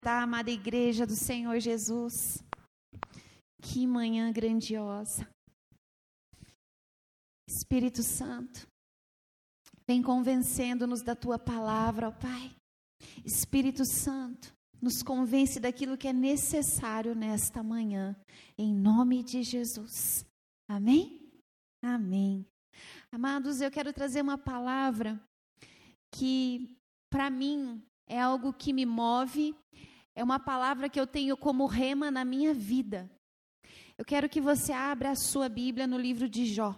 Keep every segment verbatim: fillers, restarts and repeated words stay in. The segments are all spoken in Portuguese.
Tá, amada igreja do Senhor Jesus, que manhã grandiosa. Espírito Santo, vem convencendo-nos da Tua palavra, ó Pai. Espírito Santo, nos convence daquilo que é necessário nesta manhã, em nome de Jesus. Amém? Amém. Amados, eu quero trazer uma palavra que, para mim, é algo que me move. É uma palavra que eu tenho como rema na minha vida. Eu quero que você abra a sua Bíblia no livro de Jó.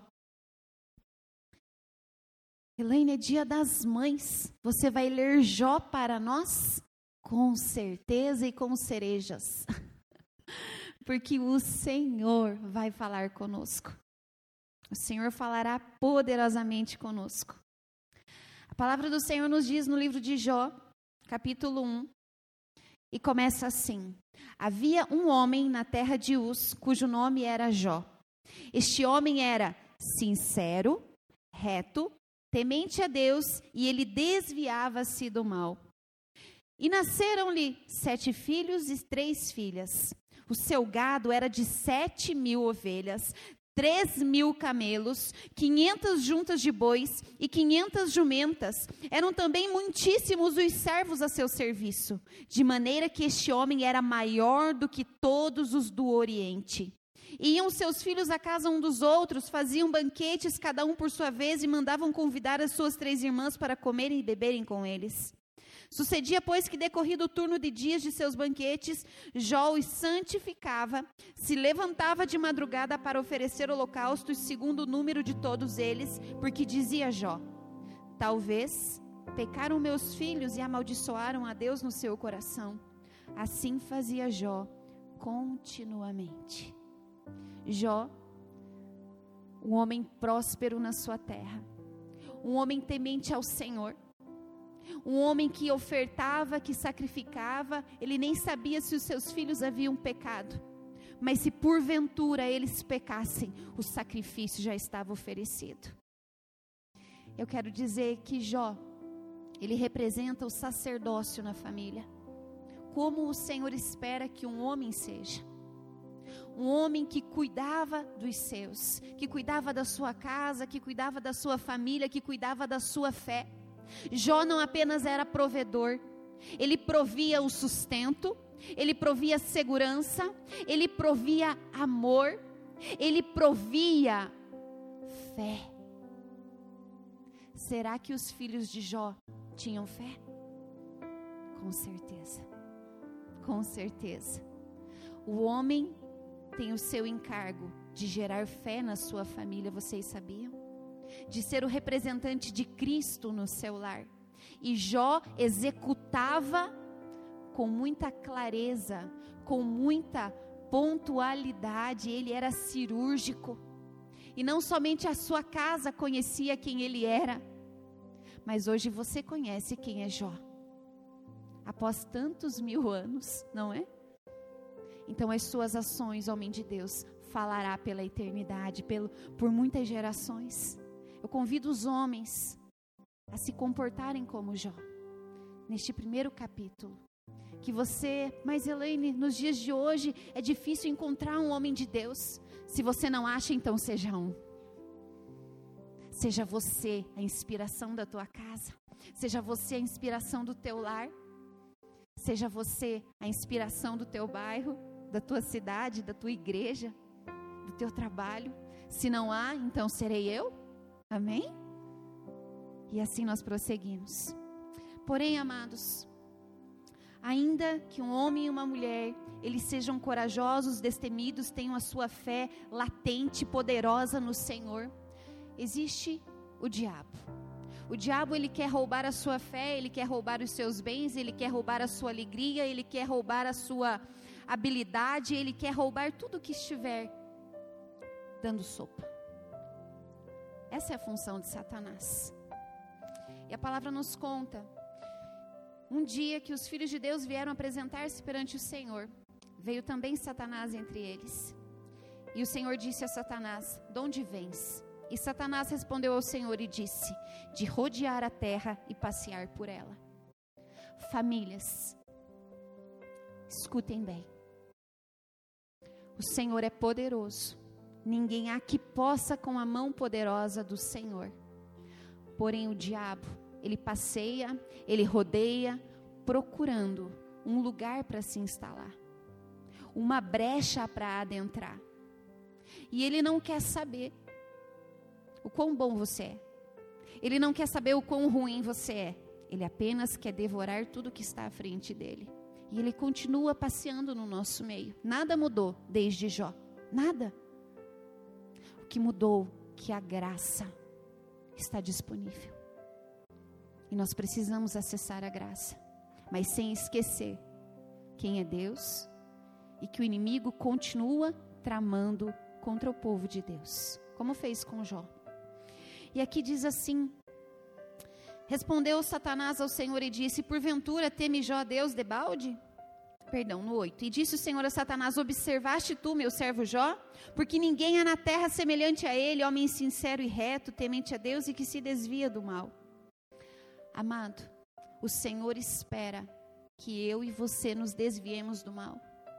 Elaine, é dia das mães. Você vai ler Jó para nós? Com certeza e com cerejas. Porque o Senhor vai falar conosco. O Senhor falará poderosamente conosco. A palavra do Senhor nos diz no livro de Jó, capítulo um, e começa assim: havia um homem na terra de Uz, cujo nome era Jó. Este homem era sincero, reto, temente a Deus, e ele desviava-se do mal. E nasceram-lhe sete filhos e três filhas. O seu gado era de sete mil ovelhas, três mil camelos, quinhentas juntas de bois e quinhentas jumentas. Eram também muitíssimos os servos a seu serviço, de maneira que este homem era maior do que todos os do Oriente. Iam seus filhos à casa um dos outros, faziam banquetes, cada um por sua vez, e mandavam convidar as suas três irmãs para comerem e beberem com eles. Sucedia, pois, que decorrido o turno de dias de seus banquetes, Jó os santificava, se levantava de madrugada para oferecer holocaustos segundo o número de todos eles, porque dizia Jó: talvez pecaram meus filhos e amaldiçoaram a Deus no seu coração. Assim fazia Jó continuamente. Jó, um homem próspero na sua terra, um homem temente ao Senhor, um homem que ofertava, que sacrificava. Ele nem sabia se os seus filhos haviam pecado, mas se porventura eles pecassem, o sacrifício já estava oferecido. Eu quero dizer que Jó, ele representa o sacerdócio na família, como o Senhor espera que um homem seja. Um homem que cuidava dos seus, que cuidava da sua casa, que cuidava da sua família, que cuidava da sua fé. Jó não apenas era provedor, ele provia o sustento, ele provia segurança, ele provia amor, ele provia fé. Será que os filhos de Jó tinham fé? Com certeza, com certeza. O homem tem o seu encargo de gerar fé na sua família, vocês sabiam? De ser o representante de Cristo no seu lar. E Jó executava com muita clareza, com muita pontualidade. Ele era cirúrgico. E não somente a sua casa conhecia quem ele era, mas hoje você conhece quem é Jó. Após tantos mil anos, não é? Então as suas ações, homem de Deus, falará pela eternidade, pelo, por muitas gerações. Eu convido os homens a se comportarem como Jó, neste primeiro capítulo. Que você, mas Elaine, nos dias de hoje é difícil encontrar um homem de Deus. Se você não acha, então seja um. Seja você a inspiração da tua casa, seja você a inspiração do teu lar, seja você a inspiração do teu bairro, da tua cidade, da tua igreja, do teu trabalho. Se não há, então serei eu. Amém? E assim nós prosseguimos. Porém, amados, ainda que um homem e uma mulher, eles sejam corajosos, destemidos, tenham a sua fé latente, poderosa no Senhor, existe o diabo. O diabo, ele quer roubar a sua fé, ele quer roubar os seus bens, ele quer roubar a sua alegria, ele quer roubar a sua habilidade, ele quer roubar tudo que estiver dando sopa. Essa é a função de Satanás. E a palavra nos conta, um dia que os filhos de Deus vieram apresentar-se perante o Senhor, veio também Satanás entre eles. E o Senhor disse a Satanás: de onde vens? E Satanás respondeu ao Senhor e disse: de rodear a terra e passear por ela. Famílias, Escutem bem. O Senhor é poderoso. Ninguém há que possa com a mão poderosa do Senhor. Porém o diabo, ele passeia, ele rodeia, procurando um lugar para se instalar. Uma brecha para adentrar. E ele não quer saber o quão bom você é. Ele não quer saber o quão ruim você é. Ele apenas quer devorar tudo que está à frente dele. E ele continua passeando no nosso meio. Nada mudou desde Jó. Nada. O que mudou é que a graça está disponível. E nós precisamos acessar a graça. Mas sem esquecer quem é Deus e que o inimigo continua tramando contra o povo de Deus. Como fez com Jó. E aqui diz assim: respondeu Satanás ao Senhor e disse: porventura teme Jó a Deus debalde? Perdão, no oito. E disse o Senhor a Satanás: observaste tu, meu servo Jó? Porque ninguém há na terra semelhante a ele, homem sincero e reto, temente a Deus e que se desvia do mal. Amado, o Senhor espera que eu e você nos desviemos do mal.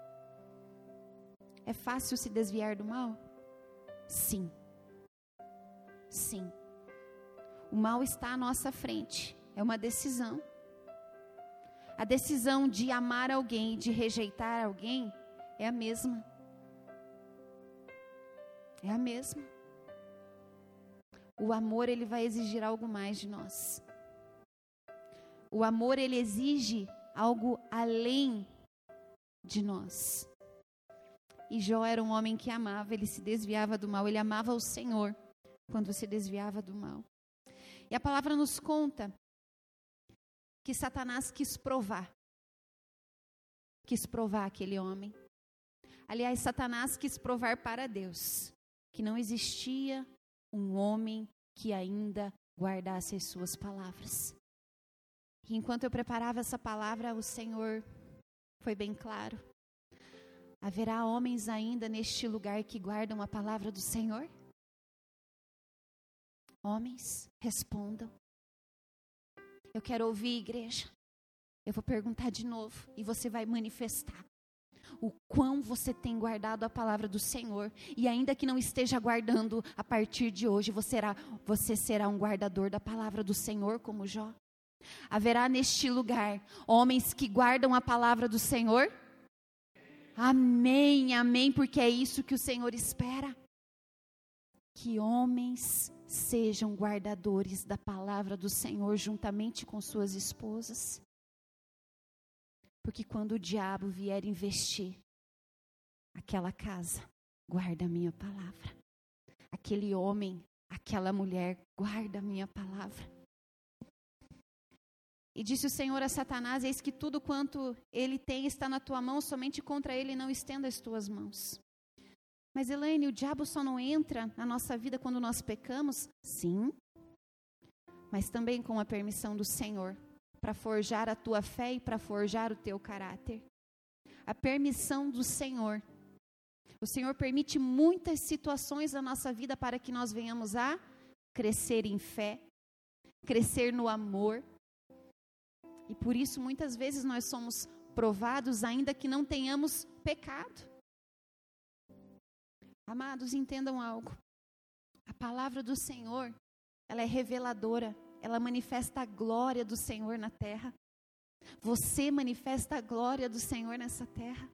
É fácil se desviar do mal? Sim. Sim. O mal está à nossa frente. É uma decisão. A decisão de amar alguém, de rejeitar alguém, é a mesma. É a mesma. O amor, ele vai exigir algo mais de nós. O amor, ele exige algo além de nós. E Jó era um homem que amava, ele se desviava do mal, ele amava o Senhor quando se desviava do mal. E a palavra nos conta que Satanás quis provar, quis provar aquele homem. Aliás, Satanás quis provar para Deus que não existia um homem que ainda guardasse as suas palavras. E enquanto eu preparava essa palavra, o Senhor foi bem claro. Haverá homens ainda neste lugar que guardam a palavra do Senhor? Homens, respondam. Eu quero ouvir, igreja. Eu vou perguntar de novo e você vai manifestar o quão você tem guardado a palavra do Senhor. E ainda que não esteja guardando, a partir de hoje você será, você será um guardador da palavra do Senhor como Jó. Haverá neste lugar homens que guardam a palavra do Senhor? Amém, amém, porque é isso que o Senhor espera. Que homens sejam guardadores da palavra do Senhor juntamente com suas esposas. Porque quando o diabo vier investir aquela casa, guarda a minha palavra. Aquele homem, aquela mulher, guarda a minha palavra. E disse o Senhor a Satanás: eis que tudo quanto ele tem está na tua mão, somente contra ele não estenda as tuas mãos. Mas Elaine, o diabo só não entra na nossa vida quando nós pecamos? Sim, mas também com a permissão do Senhor, para forjar a tua fé e para forjar o teu caráter. A permissão do Senhor. O Senhor permite muitas situações na nossa vida para que nós venhamos a crescer em fé, crescer no amor. E por isso muitas vezes nós somos provados ainda que não tenhamos pecado. Amados, entendam algo. A palavra do Senhor, ela é reveladora. Ela manifesta a glória do Senhor na terra. Você manifesta a glória do Senhor nessa terra.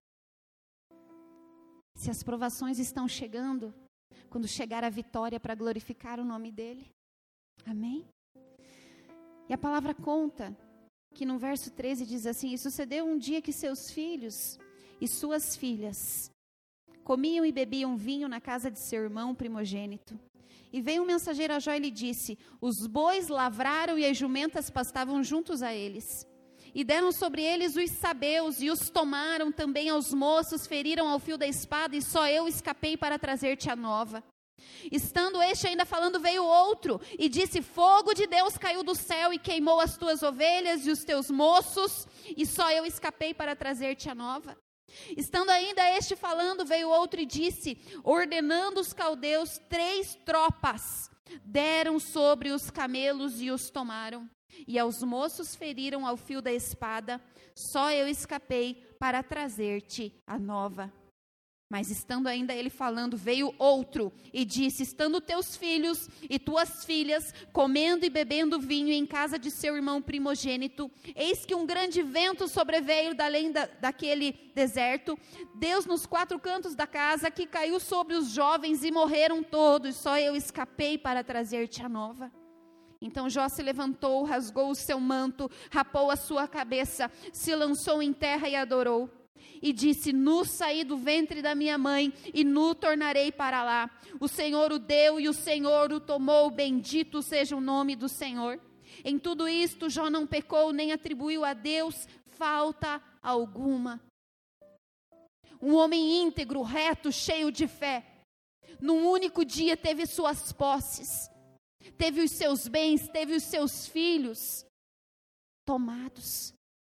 Se as provações estão chegando, quando chegar a vitória para glorificar o nome dEle. Amém? E a palavra conta que no verso treze diz assim: e sucedeu um dia que seus filhos e suas filhas comiam e bebiam vinho na casa de seu irmão primogênito. E veio um mensageiro a Jó e lhe disse: os bois lavraram e as jumentas pastavam juntos a eles. E deram sobre eles os sabeus e os tomaram também aos moços, feriram ao fio da espada, e só eu escapei para trazer-te a nova. Estando este ainda falando, veio outro e disse: fogo de Deus caiu do céu e queimou as tuas ovelhas e os teus moços, e só eu escapei para trazer-te a nova. Estando ainda este falando, veio outro e disse: ordenando os caldeus, três tropas deram sobre os camelos e os tomaram. e aos moços feriram ao fio da espada, só eu escapei para trazer-te a nova. Mas estando ainda ele falando, veio outro e disse, estando teus filhos e tuas filhas comendo e bebendo vinho em casa de seu irmão primogênito, eis que um grande vento sobreveio da além da, daquele deserto, Deus nos quatro cantos da casa, que caiu sobre os jovens e morreram todos, só eu escapei para trazer-te a nova. Então Jó se levantou, rasgou o seu manto, rapou a sua cabeça, se lançou em terra e adorou. E disse, nu saí do ventre da minha mãe, e nu tornarei para lá. O Senhor o deu e o Senhor o tomou, bendito seja o nome do Senhor. Em tudo isto, Jó não pecou, nem atribuiu a Deus falta alguma. Um homem íntegro, reto, cheio de fé. Num único dia teve suas posses, teve os seus bens, teve os seus filhos tomados.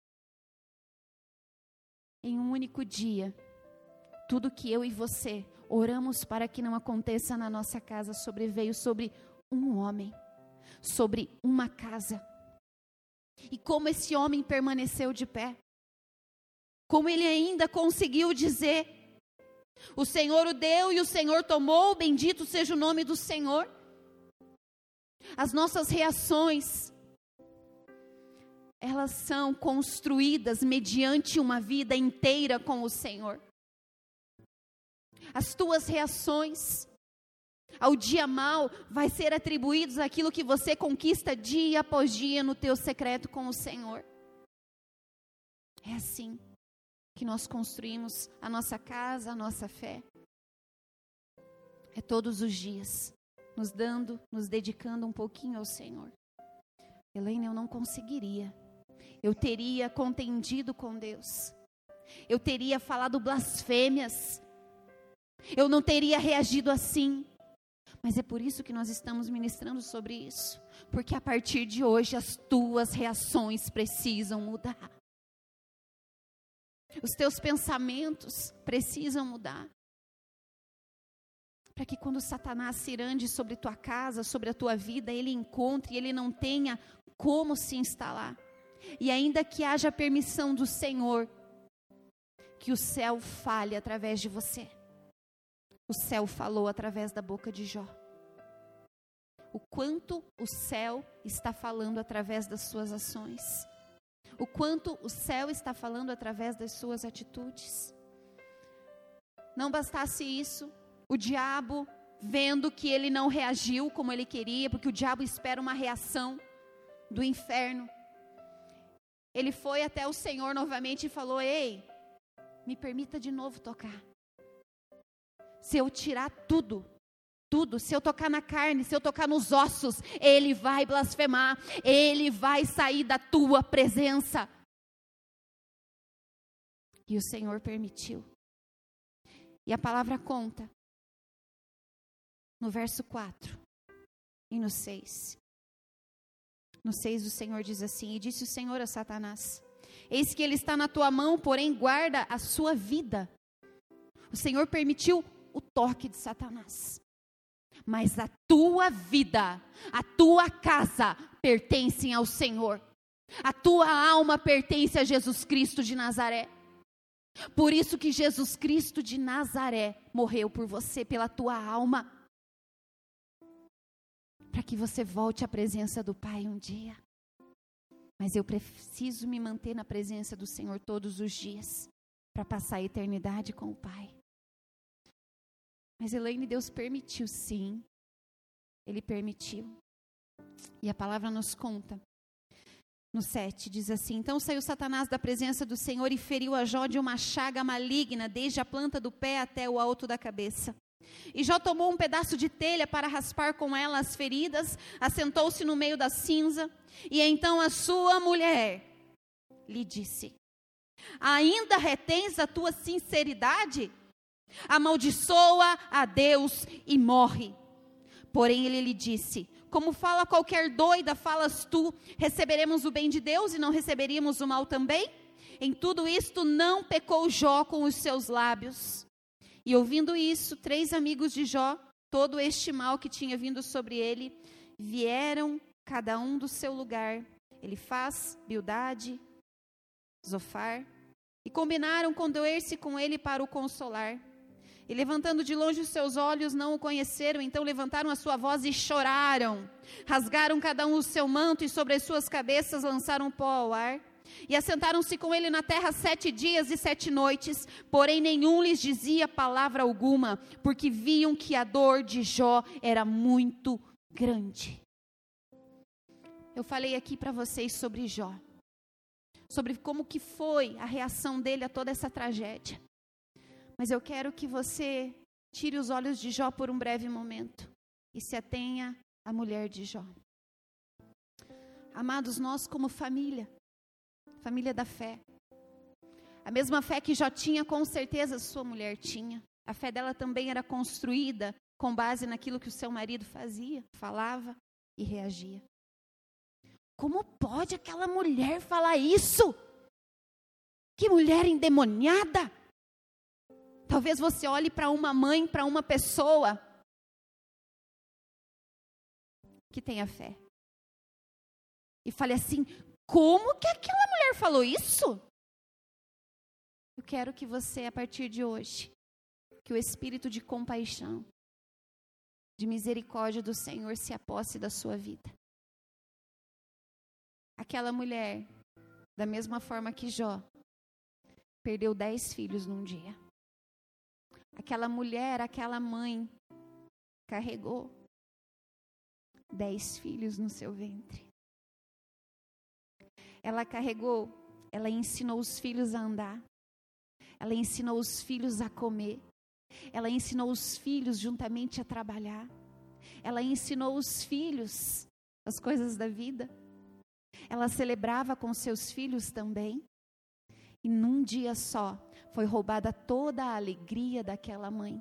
Em um único dia, tudo que eu e você oramos para que não aconteça na nossa casa, sobreveio sobre um homem, sobre uma casa. E como esse homem permaneceu de pé, como ele ainda conseguiu dizer, o Senhor o deu e o Senhor tomou, bendito seja o nome do Senhor. As nossas reações, elas são construídas mediante uma vida inteira com o Senhor. As tuas reações ao dia mau vai ser atribuídos àquilo que você conquista dia após dia no teu secreto com o Senhor. É assim que nós construímos a nossa casa, a nossa fé. É todos os dias, nos dando, nos dedicando um pouquinho ao Senhor. Elaine, eu não conseguiria. Eu teria contendido com Deus. Eu teria falado blasfêmias. Eu não teria reagido assim. Mas é por isso que nós estamos ministrando sobre isso. Porque a partir de hoje as tuas reações precisam mudar. Os teus pensamentos precisam mudar. Para que quando Satanás se irande sobre tua casa, sobre a tua vida, ele encontre e ele não tenha como se instalar. E ainda que haja permissão do Senhor, que o céu fale através de você. O céu falou através da boca de Jó. O quanto o céu está falando através das suas ações. O quanto o céu está falando através das suas atitudes. Não bastasse isso, o diabo, vendo que ele não reagiu como ele queria, porque o diabo espera uma reação do inferno. Ele foi até o Senhor novamente e falou, ei, me permita de novo tocar. Se eu tirar tudo, tudo, se eu tocar na carne, se eu tocar nos ossos, ele vai blasfemar, ele vai sair da tua presença. E o Senhor permitiu. E a palavra conta, no verso quatro e no seis. No seis o Senhor diz assim, e disse o Senhor a Satanás, eis que ele está na tua mão, porém guarda a sua vida. O Senhor permitiu o toque de Satanás. Mas a tua vida, a tua casa pertencem ao Senhor. A tua alma pertence a Jesus Cristo de Nazaré. Por isso que Jesus Cristo de Nazaré morreu por você, pela tua alma. Para que você volte à presença do Pai um dia. Mas eu preciso me manter na presença do Senhor todos os dias, para passar a eternidade com o Pai. Mas Elaine, Deus permitiu, sim. Ele permitiu. E a palavra nos conta. No sete, diz assim, então saiu Satanás da presença do Senhor e feriu a Jó de uma chaga maligna, desde a planta do pé até o alto da cabeça. E Jó tomou um pedaço de telha para raspar com ela as feridas, assentou-se no meio da cinza, e então a sua mulher lhe disse, ainda retens a tua sinceridade? Amaldiçoa a Deus e morre. Porém ele lhe disse, como fala qualquer doida, falas tu, receberemos o bem de Deus e não receberíamos o mal também? Em tudo isto não pecou Jó com os seus lábios. E ouvindo isso, três amigos de Jó, todo este mal que tinha vindo sobre ele, vieram cada um do seu lugar Elifaz, Bildade, Zofar, e combinaram condoer-se com ele para o consolar. E levantando de longe os seus olhos, não o conheceram, então levantaram a sua voz e choraram. Rasgaram cada um o seu manto e sobre as suas cabeças lançaram pó ao ar. E assentaram-se com ele na terra sete dias e sete noites, porém nenhum lhes dizia palavra alguma, porque viam que a dor de Jó era muito grande. Eu falei aqui para vocês sobre Jó, sobre como que foi a reação dele a toda essa tragédia. Mas eu quero que você tire os olhos de Jó por um breve momento e se atenha à mulher de Jó. Amados, nós como família, família da fé, a mesma fé que Jó tinha, com certeza sua mulher tinha. A fé dela também era construída com base naquilo que o seu marido fazia, falava e reagia. Como pode aquela mulher falar isso? Que mulher endemoniada! Talvez você olhe para uma mãe, para uma pessoa que tenha fé e fale assim: como que aquela mulher falou isso? Eu quero que você, a partir de hoje, que o espírito de compaixão, de misericórdia do Senhor se aposse da sua vida. Aquela mulher, da mesma forma que Jó, perdeu dez filhos num dia. Aquela mulher, aquela mãe, carregou dez filhos no seu ventre. Ela carregou, ela ensinou os filhos a andar. Ela ensinou os filhos a comer. Ela ensinou os filhos juntamente a trabalhar. Ela ensinou os filhos as coisas da vida. Ela celebrava com seus filhos também. E num dia só, foi roubada toda a alegria daquela mãe.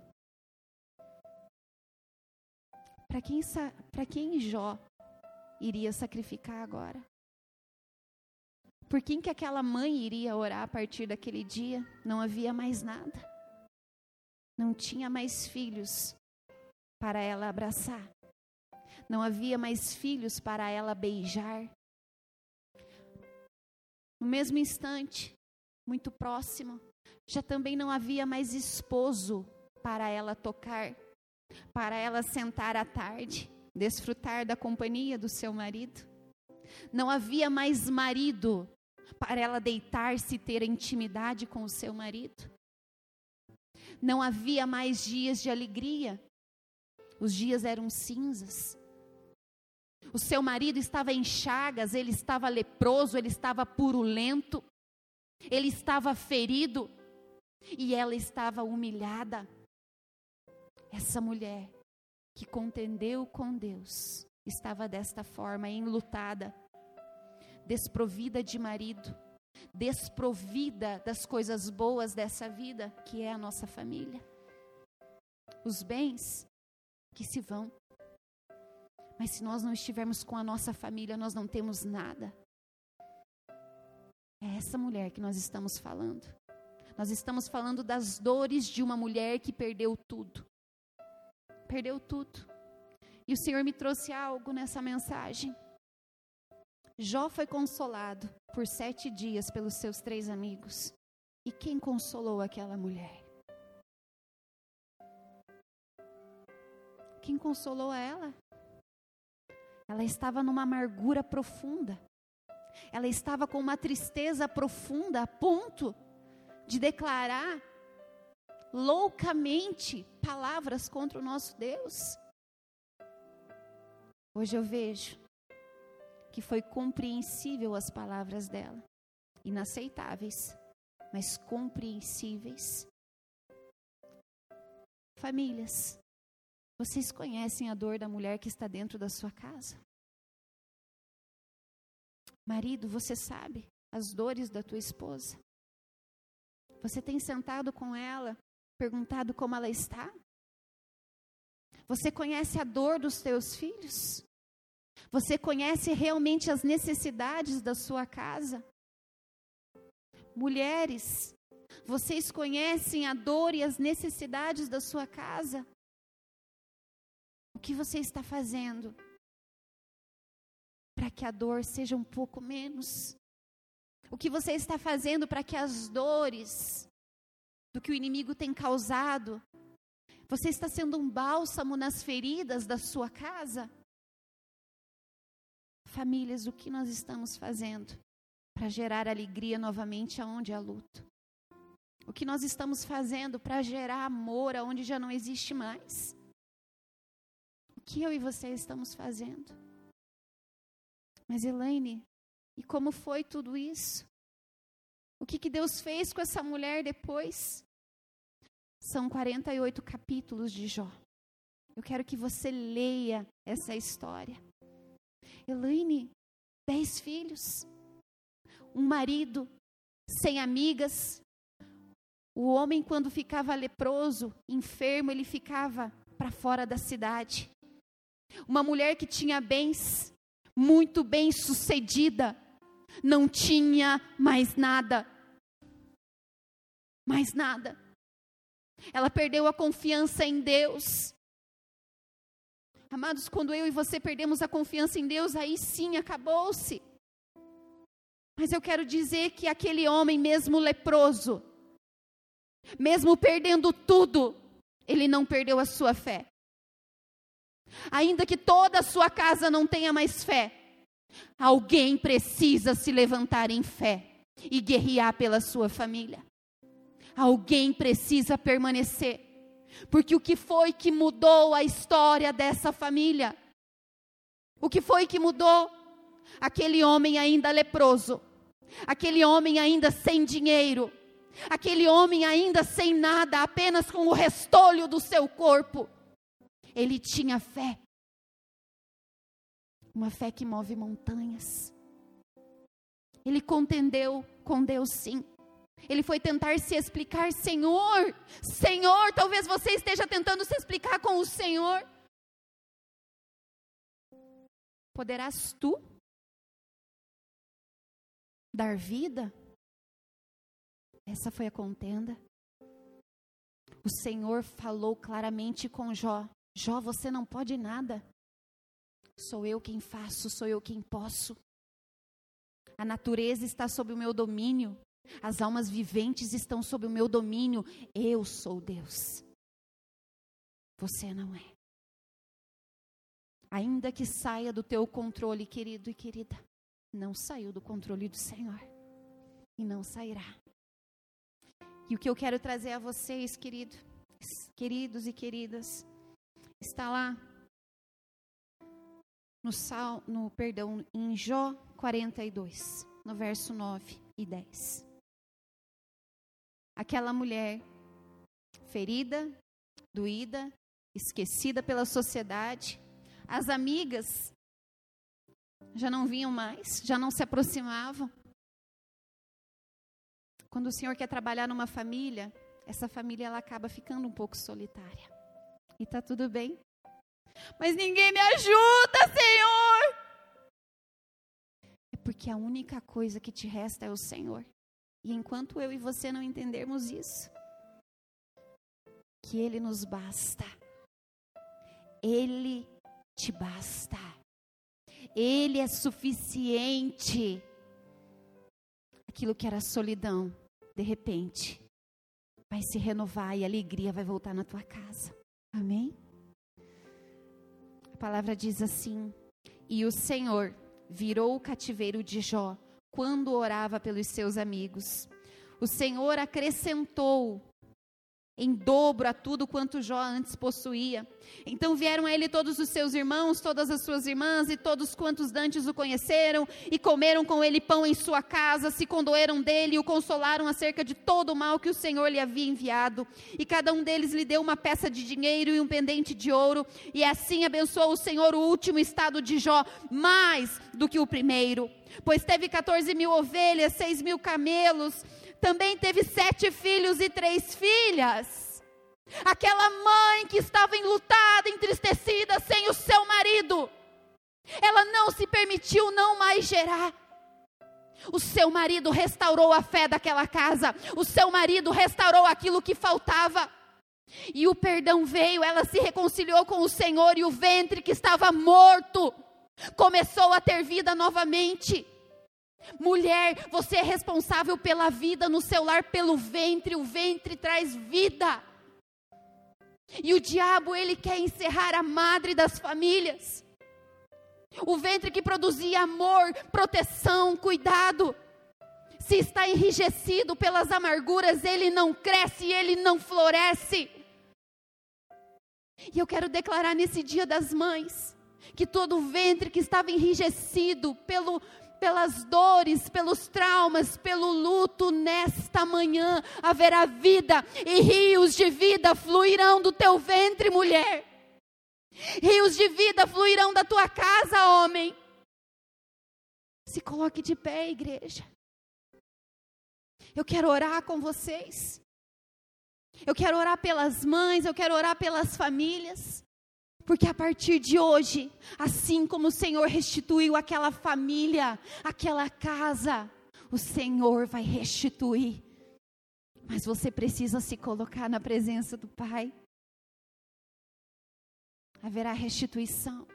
Para quem, para quem Jó iria sacrificar agora? Por quem que aquela mãe iria orar a partir daquele dia? Não havia mais nada. Não tinha mais filhos para ela abraçar. Não havia mais filhos para ela beijar. No mesmo instante, muito próximo, já também não havia mais esposo para ela tocar, para ela sentar à tarde, desfrutar da companhia do seu marido. Não havia mais marido para ela deitar-se e ter intimidade com o seu marido. Não havia mais dias de alegria. Os dias eram cinzas. O seu marido estava em chagas, ele estava leproso, ele estava purulento, ele estava ferido e ela estava humilhada. Essa mulher que contendeu com Deus estava desta forma, enlutada, desprovida de marido, desprovida das coisas boas dessa vida, que é a nossa família. Os bens que se vão. Mas se nós não estivermos com a nossa família, nós não temos nada. É essa mulher que nós estamos falando. Nós estamos falando das dores de uma mulher que perdeu tudo. Perdeu tudo. E o Senhor me trouxe algo nessa mensagem. Jó foi consolado por sete dias pelos seus três amigos. E quem consolou aquela mulher? Quem consolou ela? Ela estava numa amargura profunda. Ela estava com uma tristeza profunda a ponto de declarar loucamente palavras contra o nosso Deus. Hoje eu vejo que foi compreensível as palavras dela. Inaceitáveis, mas compreensíveis. Famílias, vocês conhecem a dor da mulher que está dentro da sua casa? Marido, você sabe as dores da tua esposa? Você tem sentado com ela, perguntado como ela está? Você conhece a dor dos teus filhos? Você conhece realmente as necessidades da sua casa? Mulheres, vocês conhecem a dor e as necessidades da sua casa? O que você está fazendo para que a dor seja um pouco menos? O que você está fazendo para que as dores do que o inimigo tem causado, você está sendo um bálsamo nas feridas da sua casa? Famílias, o que nós estamos fazendo para gerar alegria novamente aonde há luto? O que nós estamos fazendo para gerar amor aonde já não existe mais? O que eu e você estamos fazendo? Mas Elaine, e como foi tudo isso? O que, que Deus fez com essa mulher depois? São quarenta e oito capítulos de Jó. Eu quero que você leia essa história. Elaine, dez filhos, um marido sem amigas. O homem, quando ficava leproso, enfermo, ele ficava para fora da cidade. Uma mulher que tinha bens, muito bem sucedida, não tinha mais nada. Mais nada. Ela perdeu a confiança em Deus. Amados, quando eu e você perdemos a confiança em Deus, aí sim acabou-se. Mas eu quero dizer que aquele homem, mesmo leproso, mesmo perdendo tudo, ele não perdeu a sua fé. Ainda que toda a sua casa não tenha mais fé, alguém precisa se levantar em fé e guerrear pela sua família. Alguém precisa permanecer. Porque o que foi que mudou a história dessa família? O que foi que mudou? Aquele homem ainda leproso, aquele homem ainda sem dinheiro, aquele homem ainda sem nada, apenas com o restolho do seu corpo. Ele tinha fé. Uma fé que move montanhas. Ele contendeu com Deus, sim. Ele foi tentar se explicar, Senhor, Senhor, talvez você esteja tentando se explicar com o Senhor. Poderás tu dar vida? Essa foi a contenda. O Senhor falou claramente com Jó: Jó, você não pode nada. Sou eu quem faço, sou eu quem posso. A natureza está sob o meu domínio. As almas viventes estão sob o meu domínio. Eu sou Deus. Você não é. Ainda que saia do teu controle, querido e querida, não saiu do controle do Senhor. E não sairá. E o que eu quero trazer a vocês, querido, queridos e queridas, está lá no, sal, no perdão, em Jó quarenta e dois, no verso nove e dez. Aquela mulher ferida, doída, esquecida pela sociedade, as amigas já não vinham mais, já não se aproximavam. Quando o Senhor quer trabalhar numa família, essa família ela acaba ficando um pouco solitária. E tá tudo bem. Mas ninguém me ajuda, Senhor! É porque a única coisa que te resta é o Senhor. E enquanto eu e você não entendermos isso, que Ele nos basta. Ele te basta. Ele é suficiente. Aquilo que era solidão, de repente, vai se renovar e a alegria vai voltar na tua casa. Amém? A palavra diz assim: e o Senhor virou o cativeiro de Jó quando orava pelos seus amigos. O Senhor acrescentou em dobro a tudo quanto Jó antes possuía. Então vieram a ele todos os seus irmãos, todas as suas irmãs e todos quantos dantes o conheceram, e comeram com ele pão em sua casa, se condoeram dele e o consolaram acerca de todo o mal que o Senhor lhe havia enviado. E cada um deles lhe deu uma peça de dinheiro e um pendente de ouro, e assim abençoou o Senhor o último estado de Jó, mais do que o primeiro. Pois teve quatorze mil ovelhas, seis mil camelos, também teve sete filhos e três filhas. Aquela mãe que estava enlutada, entristecida, sem o seu marido, ela não se permitiu não mais gerar. O seu marido restaurou a fé daquela casa. O seu marido restaurou aquilo que faltava. E o perdão veio, ela se reconciliou com o Senhor, e o ventre que estava morto começou a ter vida novamente. Mulher, você é responsável pela vida no seu lar, pelo ventre. O ventre traz vida. E o diabo, ele quer encerrar a madre das famílias. O ventre que produzia amor, proteção, cuidado. Se está enrijecido pelas amarguras, ele não cresce, ele não floresce. E eu quero declarar nesse dia das mães, que todo ventre que estava enrijecido pelo, pelas dores, pelos traumas, pelo luto, nesta manhã haverá vida, e rios de vida fluirão do teu ventre, mulher. Rios de vida fluirão da tua casa, homem. Se coloque de pé, igreja. Eu quero orar com vocês. Eu quero orar pelas mães, eu quero orar pelas famílias. Porque a partir de hoje, assim como o Senhor restituiu aquela família, aquela casa, o Senhor vai restituir. Mas você precisa se colocar na presença do Pai. Haverá restituição.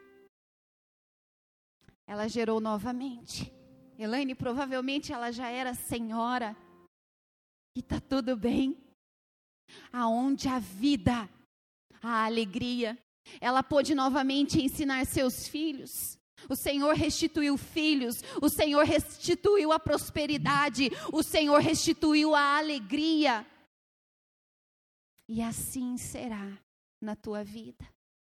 Ela gerou novamente. Elaine, provavelmente ela já era senhora. E está tudo bem. Aonde a vida, a alegria, ela pôde novamente ensinar seus filhos. O Senhor restituiu filhos, o Senhor restituiu a prosperidade, o Senhor restituiu a alegria. E assim será na tua vida.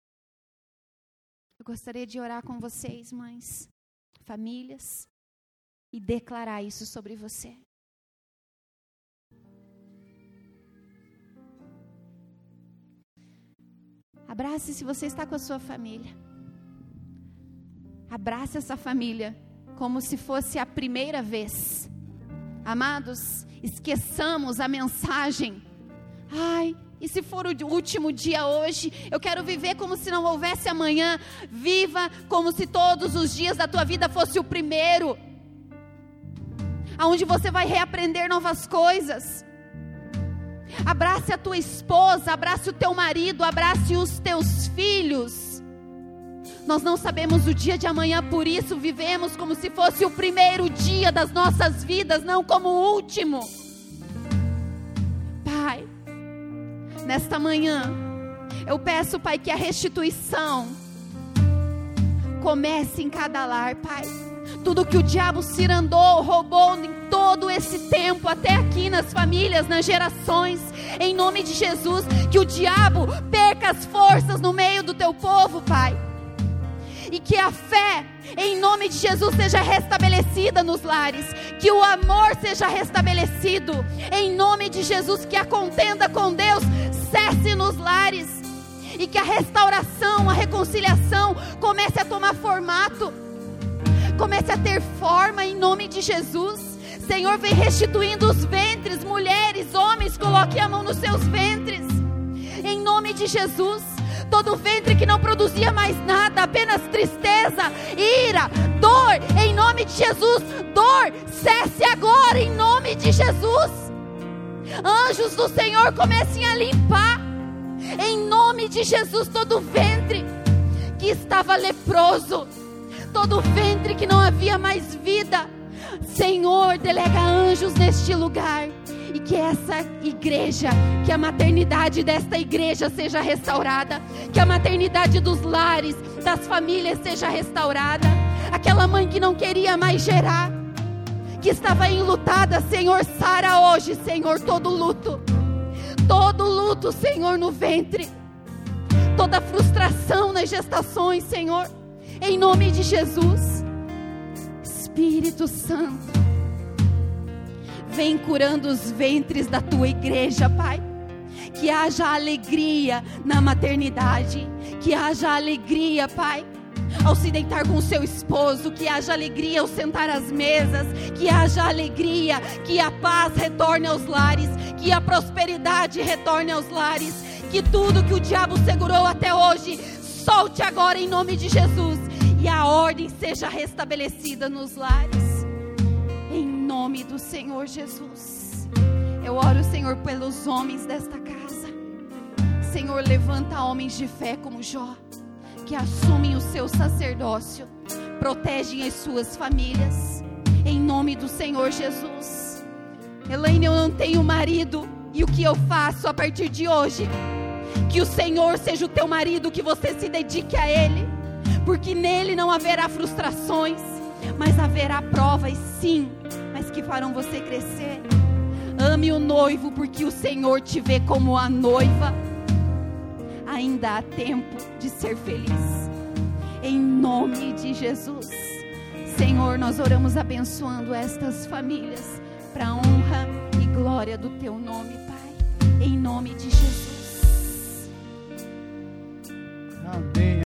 Eu gostaria de orar com vocês, mães, famílias, e declarar isso sobre você. Abrace se você está com a sua família. Abrace essa família como se fosse a primeira vez. Amados, esqueçamos a mensagem. Ai, e se for o último dia hoje? Eu quero viver como se não houvesse amanhã. Viva como se todos os dias da tua vida fosse o primeiro. Aonde você vai reaprender novas coisas. Abrace a tua esposa, abrace o teu marido, abrace os teus filhos. Nós não sabemos o dia de amanhã, por isso vivemos como se fosse o primeiro dia das nossas vidas, não como o último. Pai, nesta manhã, eu peço, Pai, que a restituição comece em cada lar, Pai. Tudo que o diabo cirandou, roubou em todo esse tempo, até aqui nas famílias, nas gerações, em nome de Jesus, que o diabo perca as forças no meio do teu povo, Pai. E que a fé, em nome de Jesus, seja restabelecida nos lares. Que o amor seja restabelecido, em nome de Jesus. Que a contenda com Deus cesse nos lares. E que a restauração, a reconciliação comece a tomar formato. Comece a ter forma em nome de Jesus. Senhor, vem restituindo os ventres, mulheres, homens, coloque a mão nos seus ventres. Em nome de Jesus. Todo ventre que não produzia mais nada, apenas tristeza, ira, dor, em nome de Jesus. Dor, cesse agora em nome de Jesus. Anjos do Senhor, comecem a limpar. Em nome de Jesus, todo ventre que estava leproso, todo ventre que não havia mais vida, Senhor, delega anjos neste lugar. E que essa igreja, que a maternidade desta igreja seja restaurada. Que a maternidade dos lares, das famílias seja restaurada. Aquela mãe que não queria mais gerar, que estava enlutada, Senhor, sara hoje, Senhor, todo luto. Todo luto, Senhor, no ventre. Toda frustração nas gestações, Senhor. Em nome de Jesus. Espírito Santo, vem curando os ventres da tua igreja, Pai. Que haja alegria na maternidade. Que haja alegria, Pai, ao se deitar com o seu esposo. Que haja alegria ao sentar às mesas. Que haja alegria. Que a paz retorne aos lares. Que a prosperidade retorne aos lares. Que tudo que o diabo segurou até hoje, solte agora em nome de Jesus. E a ordem seja restabelecida nos lares. Em nome do Senhor Jesus. Eu oro, Senhor, pelos homens desta casa. Senhor, levanta homens de fé como Jó, que assumem o seu sacerdócio protegem as suas famílias, em nome do Senhor Jesus. Elaine, eu não tenho marido, e o que eu faço a partir de hoje? Que o Senhor seja o teu marido, que você se dedique a Ele, porque nele não haverá frustrações, mas haverá provas sim, mas que farão você crescer. Ame o noivo, porque o Senhor te vê como a noiva. Ainda há tempo de ser feliz, em nome de Jesus. Senhor, nós oramos abençoando estas famílias, para a honra e glória do teu nome, Pai, em nome de Jesus. Amém.